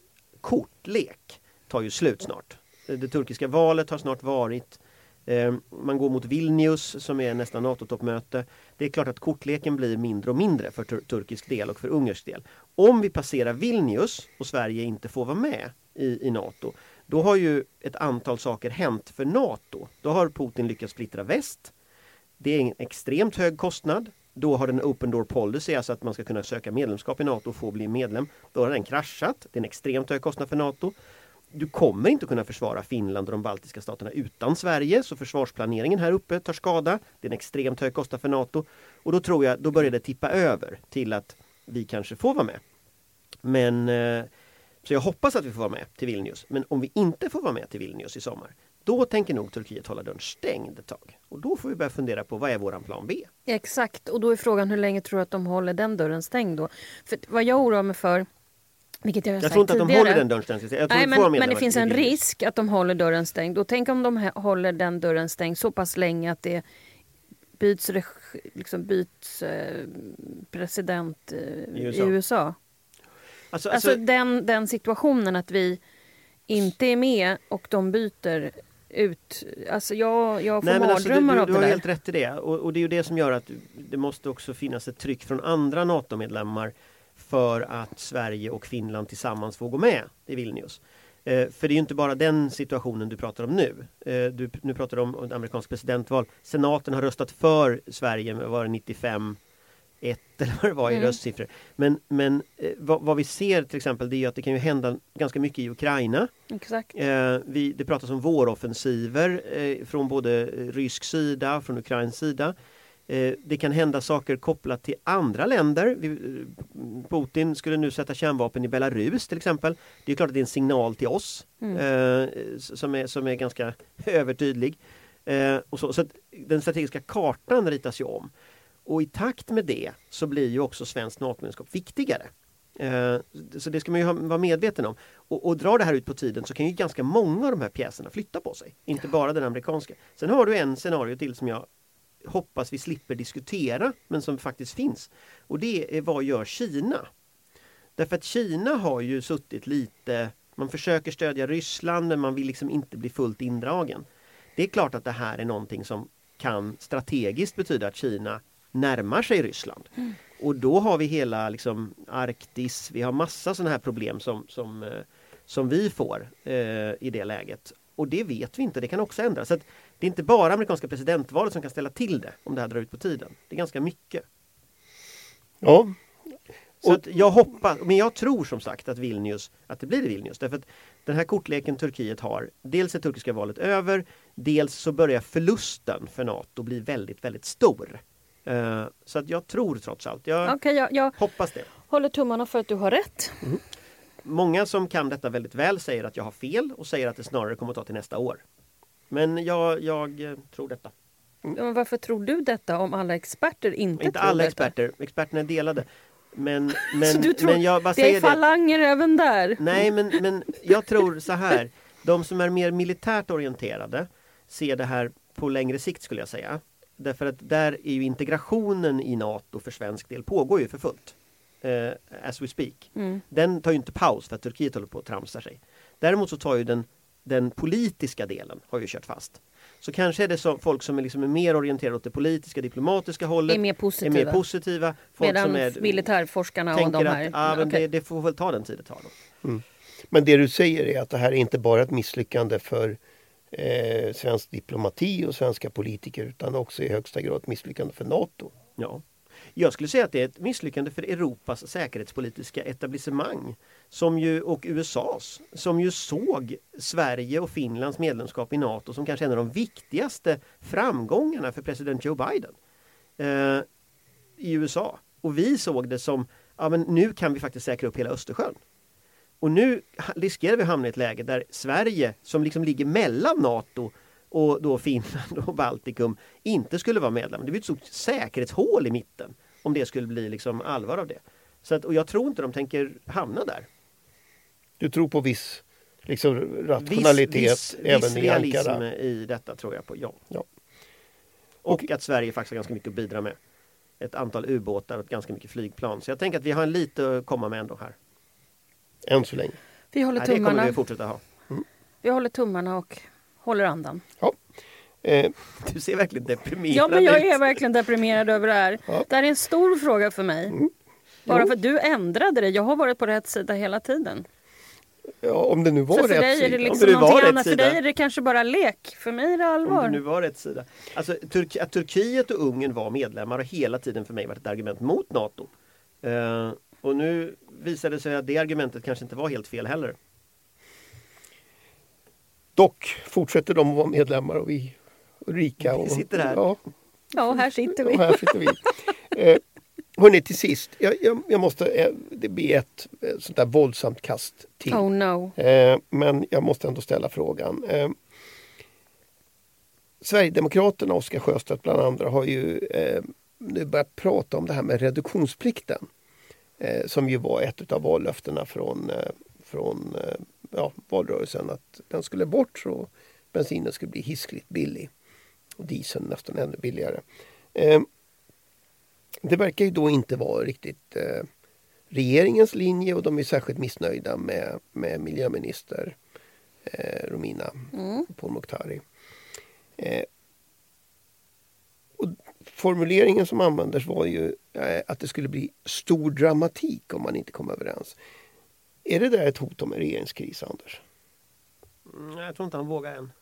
kortlek tar ju slut snart. Det turkiska valet har snart varit. Eh, man går mot Vilnius som är nästa NATO-toppmöte. Det är klart att kortleken blir mindre och mindre för tur- turkisk del och för ungersk del. Om vi passerar Vilnius och Sverige inte får vara med i, i NATO, då har ju ett antal saker hänt för NATO. Då har Putin lyckats splittra väst. Det är en extremt hög kostnad. Då har den open door policy, alltså att man ska kunna söka medlemskap i NATO och få bli medlem. Då har den kraschat. Det är en extremt hög kostnad för NATO. Du kommer inte kunna försvara Finland och de baltiska staterna utan Sverige, så försvarsplaneringen här uppe tar skada. Det är en extremt hög kostnad för NATO. Och då tror jag, då börjar det tippa över till att vi kanske får vara med. Men, så jag hoppas att vi får vara med till Vilnius. Men om vi inte får vara med till Vilnius i sommar, då tänker nog Turkiet hålla dörren stängd ett tag. Och då får vi börja fundera på vad är våran plan B?
Exakt, och då är frågan hur länge tror du att de håller den dörren stängd då? För vad jag oroar mig för, vilket jag har
Jag
sagt
tror inte att de
tidigare,
håller den dörren stängd. Jag tror
Nej,
vi får
men,
med
men det
den
finns
i
en
Vilnius.
risk att de håller dörren stängd. Och tänk om de här, håller den dörren stängd så pass länge att det byts, reg- liksom byts eh, president eh,
I
i
U S A.
U S A.
Alltså,
Alltså,
alltså,
den, den situationen att vi inte är med och de byter ut. Alltså jag, jag får
nej, men alltså, du,
mardrömmar
du,
av
du
det
har
där.
helt rätt i det. Och, och det är ju det som gör att det måste också finnas ett tryck från andra NATO-medlemmar för att Sverige och Finland tillsammans får gå med i Vilnius. Eh, för det är ju inte bara den situationen du pratar om nu. Eh, du, nu pratar du om ett amerikanskt presidentval. Senaten har röstat för Sverige med var det nittiofem ett eller vad det var i
Mm.
röstsiffror. Men, men eh, vad, vad vi ser till exempel, det är ju att det kan ju hända ganska mycket i Ukraina.
Exakt.
Eh, vi, det pratas om våroffensiver eh, från både rysk sida och från ukrainsk sida. Eh, det kan hända saker kopplat till andra länder. Vi, eh, Putin skulle nu sätta kärnvapen i Belarus till exempel. Det är klart att det är en signal till oss
Mm.
eh, som, är, som är ganska övertydlig. Eh, och så, så att den strategiska kartan ritas ju om. Och i takt med det så blir ju också svenskt NATO-medlemskap viktigare. Eh, så det ska man ju ha, vara medveten om. Och, och drar det här ut på tiden så kan ju ganska många av de här pjäserna flytta på sig. Inte bara den amerikanska. Sen har du en scenario till som jag hoppas vi slipper diskutera, men som faktiskt finns. Och det är vad gör Kina? Därför att Kina har ju suttit lite, man försöker stödja Ryssland men man vill liksom inte bli fullt indragen. Det är klart att det här är någonting som kan strategiskt betyda att Kina närmar sig Ryssland. Mm. Och då har vi hela liksom, Arktis, vi har massa sådana här problem som, som, eh, som vi får eh, i det läget. Och det vet vi inte, det kan också ändras. Så att det är inte bara amerikanska presidentvalet som kan ställa till det om det här drar ut på tiden. Det är ganska mycket.
Ja.
Så att jag hoppas, men jag tror som sagt att Vilnius, att det blir i Vilnius. Därför att den här kortleken Turkiet har, dels är turkiska valet över, dels så börjar förlusten för NATO bli väldigt, väldigt stor. Uh, så att jag tror trots allt, jag
Okay, jag, jag
hoppas det.
håller tummarna för att du har rätt.
Mm.
många som kan detta väldigt väl säger att jag har fel och säger att det snarare kommer att ta till nästa år. Men jag, jag eh, tror detta.
Men varför tror du detta om alla experter inte,
Inte
tror
alla
detta?
experter, experterna är delade. Men,
Så
men,
du tror
men jag bara
det
säger
är falanger det. Även där?
Nej, men, men jag tror så här. De som är mer militärt orienterade ser det här på längre sikt, skulle jag säga. Därför att där är ju integrationen i NATO för svensk del pågår ju för fullt. Uh, as we speak.
Mm.
Den tar ju inte paus för att Turkiet håller på att tramsa sig. Däremot så tar ju den, den politiska delen har ju kört fast. Så kanske är det så, folk som är, liksom är mer orienterade åt det politiska, diplomatiska hållet.
Är mer positiva.
Är mer positiva. Folk
Medan
som är,
militärforskarna och
tänker
de här...
att ah, men
okay.
det, det får väl ta den tid det tar då.
Mm. Men det du säger är att det här är inte bara ett misslyckande för eh, svensk diplomati och svenska politiker utan också i högsta grad ett misslyckande för NATO.
Ja. Jag skulle säga att det är ett misslyckande för Europas säkerhetspolitiska etablissemang som ju, och U S A:s som ju såg Sverige och Finlands medlemskap i NATO som kanske en av de viktigaste framgångarna för president Joe Biden eh, i U S A. Och vi såg det som, ja men nu kan vi faktiskt säkra upp hela Östersjön. Och nu riskerar vi att hamna i ett läge där Sverige, som liksom ligger mellan NATO och då Finland och Baltikum, inte skulle vara medlem. Det blir ett stort säkerhetshål i mitten om det skulle bli liksom allvar av det. Så att, och jag tror inte de tänker hamna där.
Du tror på viss liksom, rationalitet
viss, viss,
även
viss
i Ankara?
realism i detta tror jag på, ja.
ja.
Och,
och
att Sverige faktiskt har ganska mycket att bidra med. Ett antal ubåtar och ganska mycket flygplan. Så jag tänker att vi har lite att komma med ändå här.
Än så länge.
Vi håller
Nej, det
tummarna.
kommer vi fortsätta ha.
Mm.
Vi håller tummarna och håller andan.
Ja. Eh,
Du ser verkligen deprimerad
Ja, men jag
ut.
är verkligen deprimerad över det här.
Ja.
Det här är en stor fråga för mig.
Mm.
Bara
Jo.
för att du ändrade det. Jag har varit på rätt sida hela tiden.
ja, om det nu var
Så för
rätt
dig är det
sida.
liksom
Om det nu var
någonting
rätt
annat. För
sida.
dig är det kanske bara lek. För mig är det
Om
allvar.
det nu var rätt sida. Alltså Turk- att Turkiet och Ungern var medlemmar har hela tiden för mig varit ett argument mot NATO. Uh, och nu visade det sig att det argumentet kanske inte var helt fel heller.
Dock fortsätter de att vara medlemmar och vi rika. Och,
Vi sitter här.
Ja,
Ja, här sitter vi.
och här sitter vi. eh, hörrni, till sist. Jag, jag, jag måste, eh, det blir ett eh, sånt där våldsamt kast till.
Oh no.
Eh, men jag måste ändå ställa frågan. Eh, Sverigedemokraterna, Oskar Sjöstedt bland andra, har ju eh, nu börjat prata om det här med reduktionsplikten. Eh, som ju var ett av vallöftena från, eh, från eh, ja, valrörelsen. Att den skulle bort så bensinen skulle bli hiskligt billig. Och dieseln nästan ännu billigare. Eh, det verkar ju då inte vara riktigt eh, regeringens linje och de är särskilt missnöjda med, med miljöminister eh, Romina
Mm.
Pourmokhtari. Eh, och formuleringen som användes var ju eh, att det skulle bli stor dramatik om man inte kom överens. Är det där ett hot om en regeringskris, Anders?
Mm, jag tror inte han vågar än.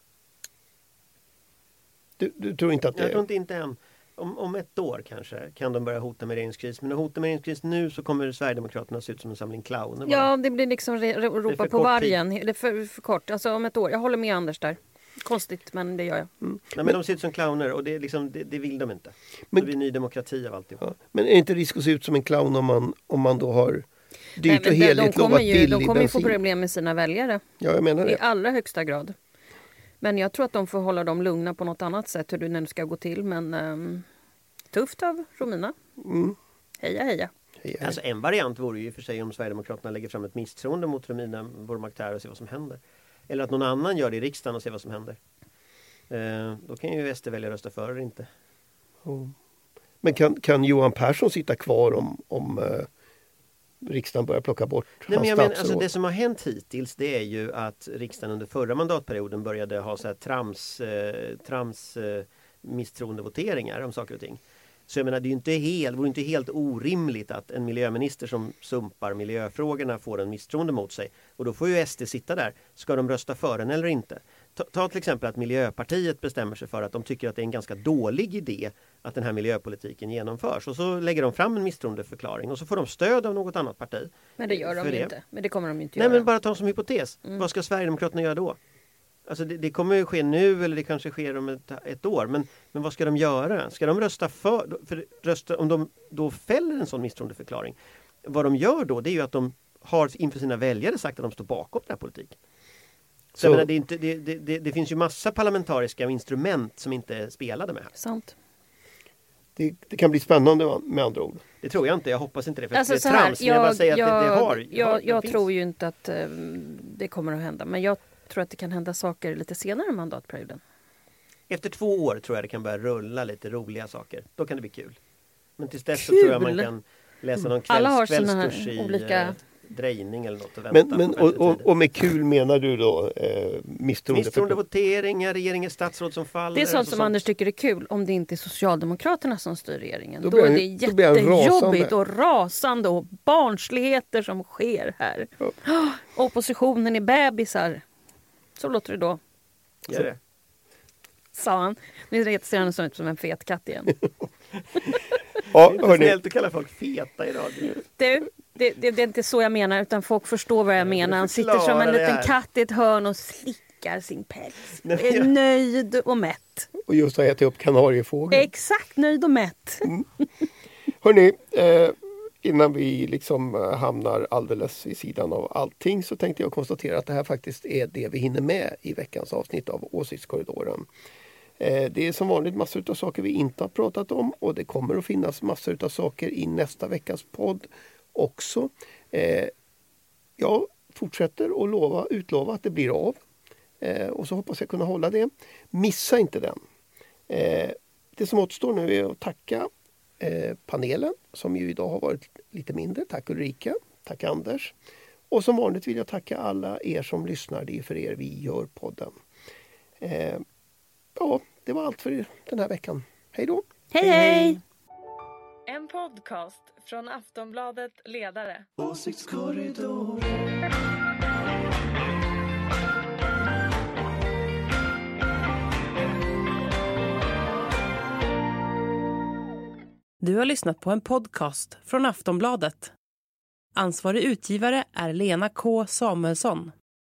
Du, du tror inte att det
Jag
är...
tror inte, inte än. Om, om ett år kanske kan de börja hota med regeringskris. Men att hota med regeringskris nu så kommer Sverigedemokraterna se ut som en samling clowner. bara.
Ja, det blir liksom re- re-
Det är
ropa
för
på
kort
vargen. Det är för, för kort. Alltså om ett år. Jag håller med Anders där. Konstigt, men det gör jag.
Nej, men de ser ut som clowner och det, är liksom, det, det vill de inte.
Men-
Men, det blir ny demokrati av alltihop.
Ja. Men är det inte risk att se ut som en clown om man, om man då har dyrt
Nej,
och
men de, de
heligt
kommer
lovat
ju,
billig
de kommer ju få
bensin?
problem med sina väljare.
Ja, jag menar
I
det.
allra högsta grad. Men jag tror att de får hålla dem lugna på något annat sätt hur det nu ska gå till. Men um, tufft av Romina.
Mm.
Heja, heja.
Hej, hej.
Alltså en variant vore ju för sig om Sverigedemokraterna lägger fram ett misstroende mot Romina Pourmokhtari och ser vad som händer. Eller att någon annan gör det i riksdagen och ser vad som händer. Eh, då kan ju S D välja rösta för eller inte.
Ja. Men kan, kan Johan Persson sitta kvar om, om eh, riksdagen börjar plocka bort
Nej, men
hans
jag menar,
statsråd?
alltså det som har hänt hittills det är ju att riksdagen under förra mandatperioden började ha så här trams, eh, trams eh, misstroendevoteringar om saker och ting. Så jag menar, det är ju inte helt, vore inte helt orimligt att en miljöminister som sumpar miljöfrågorna får en misstroende mot sig. Och då får ju S D sitta där. Ska de rösta för den eller inte? Ta, ta till exempel att Miljöpartiet bestämmer sig för att de tycker att det är en ganska dålig idé att den här miljöpolitiken genomförs. Och så lägger de fram en misstroendeförklaring och så får de stöd av något annat parti.
Men det gör de
För
ju
det.
inte. Men det kommer de ju inte
Nej,
göra.
men bara ta som hypotes.
Mm.
Vad ska Sverigedemokraterna göra då? Alltså det, det kommer ju ske nu eller det kanske sker om ett, ett år. Men, men vad ska de göra? Ska de rösta för, för rösta, om de då fäller en sån misstroendeförklaring? Vad de gör då det är ju att de har inför sina väljare sagt att de står bakom den här politiken. Så,
Så-
jag menar, det, är inte, det, det, det, det finns ju massa parlamentariska instrument som inte spelade med här.
Sant.
Det, det kan bli spännande med andra ord.
Det tror jag inte, jag hoppas inte det. För
Alltså,
det är
så här,
trams, men jag bara säger att det, det har.
jag,
har, det
jag
finns.
tror ju inte att eh, det kommer att hända. Men jag tror att det kan hända saker lite senare i mandatperioden.
Efter två år tror jag det kan börja rulla lite roliga saker. Då kan det bli kul. Men tills dess så
Kul!
tror jag man kan läsa någon
Alla har
kvälls,
såna här
kvällskurs i
olika-
eh, drejning eller något och vänta
Men, men,
på
och, och,
väntetiden.
och med kul menar du då eh, misstroende?
Misstroendevoteringar, regeringens statsråd som faller.
Det är sånt
alltså
som Anders tycker är kul om det inte är Socialdemokraterna som styr regeringen.
Då
Då,
blir
är
han-
det
då blir han
jättejobbigt
rasande.
och rasande och barnsligheter som sker här.
Ja.
Oppositionen är bebisar. Så låter det då,
Gör det.
sa han. Nu ser han ut som en fet katt igen.
Ja,
Det är inte
hörni,
snällt att kalla folk feta i radio.
Du, det, det, det är inte så jag menar, utan folk förstår vad jag menar. Han sitter som
förklara
en
det
liten
här.
katt i ett hörn och slickar sin päls.
Nej, men
Är
jag-
nöjd och mätt.
och just har ätit upp kanariefågel.
Exakt, nöjd och mätt.
Hörni, eh, innan vi liksom eh, hamnar alldeles i sidan av allting så tänkte jag konstatera att det här faktiskt är det vi hinner med i veckans avsnitt av Åsiktskorridoren. Eh, det är som vanligt massor av saker vi inte har pratat om och det kommer att finnas massor av saker i nästa veckas podd också. Eh, jag fortsätter att lova, utlova att det blir av eh, och så hoppas jag kunna hålla det. Missa inte den. Eh, det som återstår nu är att tacka eh, panelen som ju idag har varit lite mindre. Tack Ulrika, tack Anders. Och som vanligt vill jag tacka alla er som lyssnar. Det är för er vi gör podden. Eh, ja, det var allt för den här veckan. Hej då!
Hej hej!
En podcast från Aftonbladet Ledare.
Du har lyssnat på en podcast från Aftonbladet. Ansvarig utgivare är Lena K Samuelsson.